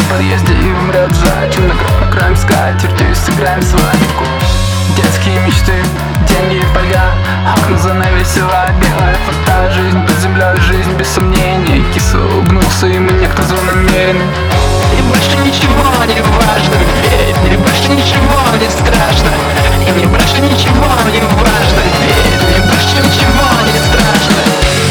подъезде и умрет жать. Накроем скатертью и сыграем свадебку. Детские мечты, деньги и фольга, окна занавесила белая фата. Жизнь под землей, жизнь без сомнений. Кисло улыбнулся ему некто злонамеренный. И больше ничего не важно, ведь мне больше ничего не страшно. И мне больше ничего не важно, ведь мне больше ничего не страшно.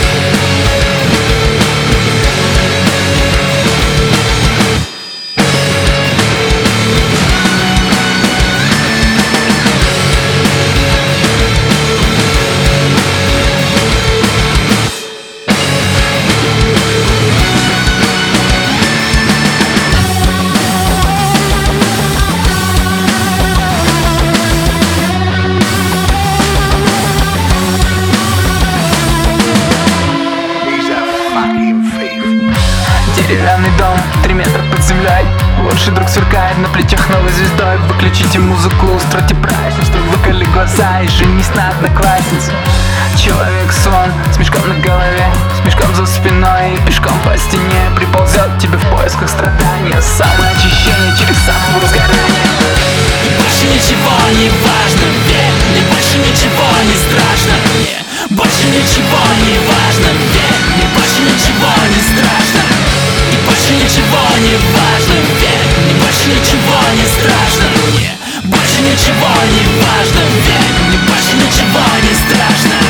Деревянный дом, 3 метра под землей. Лучший друг сверкает на плечах новой звездой. Выключите музыку, устройте празднество. Выколи глаза и женись на однокласснице. Человек-сон с мешком на голове, с мешком за спиной и пешком по стене приползет тебе в поисках страдания. Самоочищение через самовозгорание. И больше ничего не важно, ведь мне больше ничего не страшно. Мне больше ничего не важно, ведь мне больше ничего не страшно. И больше ничего не важно, ведь мне больше ничего не страшно. Мне больше ничего не важно, ведь мне больше ничего не страшно.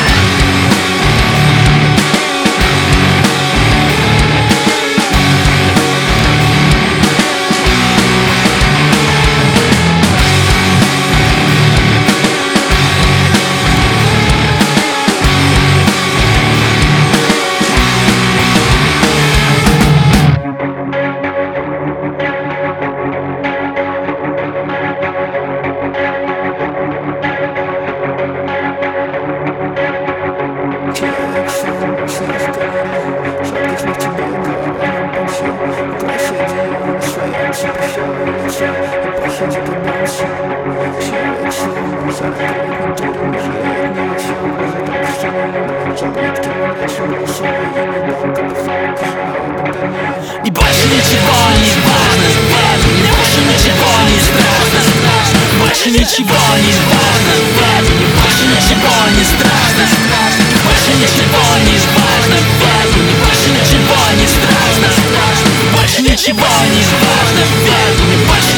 И больше ничего не важно, мне больше ничего не страшно. Больше ничего не важно, мне больше ничего не страшно. Больше ничего не важно, мне больше ничего не страшно. Больше ничего не важно, мне больше